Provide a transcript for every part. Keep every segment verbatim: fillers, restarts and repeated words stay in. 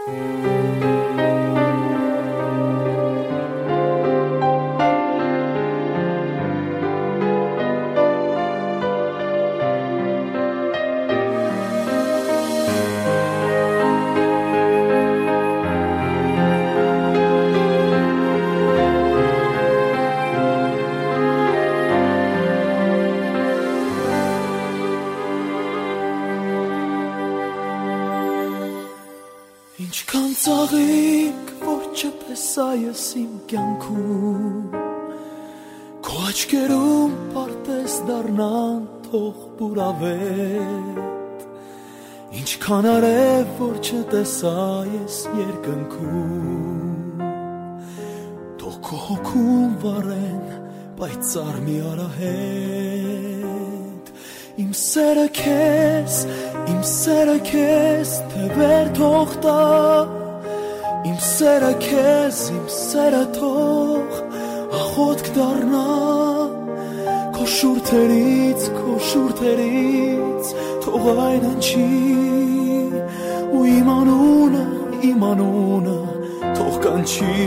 Ինչքան ծաղիկ, որ չպես այս իմ կյանքում Քո աչքերում պարտես դառնան թող բուրավետ Ինչքան արև, որ չտեսա ես երկնքում Թող քո հոգում վառեն պայծառ մի արահետ Իմ սերը քեզ, իմ սերը քեզ թևեր թող տա Իմ սերը քեզ, իմ սերը թող աղոթք դառնա Քո շուրթերից, քո շուրթերից թող այն հնչի Ու իմ անունը, իմ անունը թող կանչի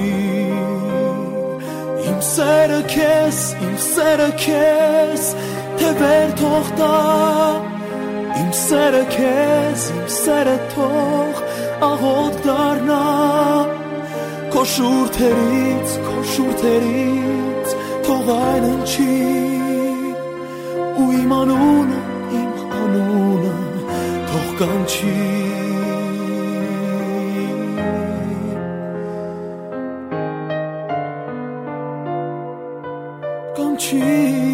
Իմ սերը քեզ, իմ սերը քեզ թևեր թող տա Իմ սերը քեզ, իմ սերը թող աղոթք դառնա Քո շուրթերից, քո շուրթերից թող այն հնչի Ու իմ անունը, իմ անունը թող կանչի Կանչի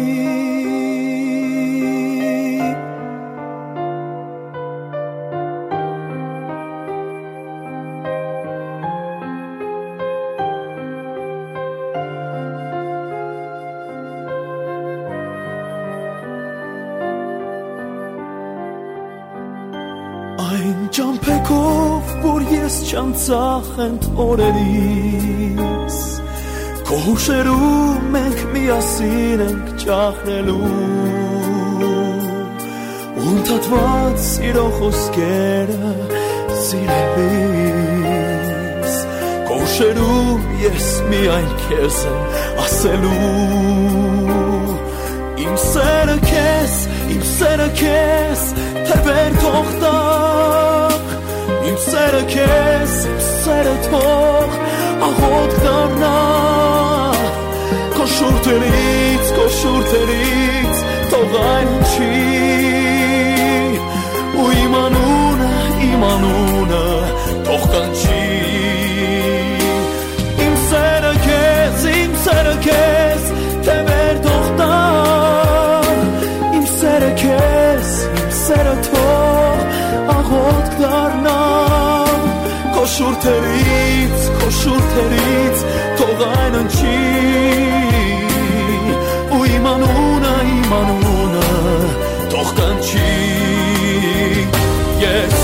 Այն ճամփեքով, որ ես չանցախ ընդ օրերից Քո հուշերում մենք միասին ենք ճախնելու Ու ընդհատված սիրո խոսքերը սիրելիս Քո հուշերում ես միայն քեզ եմ ասելու Իմ սերը քեզ, իմ սերը քեզ թևեր թող տա Իմ սերը քեզ, իմ սերը թող աղոթք դառնա Քո շուրթերից, քո շուրթերից թող այն հնչի Ու իմ անունը, իմ անունը թող կանչի Իմ սերը քեզ, իմ սերը քեզ թևեր թող տա Իմ սերը քեզ, իմ սերը թող աղոթք դառնա Քո շուրթերից, քո շուրթերից թող այն հնչի Ու իմ անունը, իմ անունը թող կանչի Ես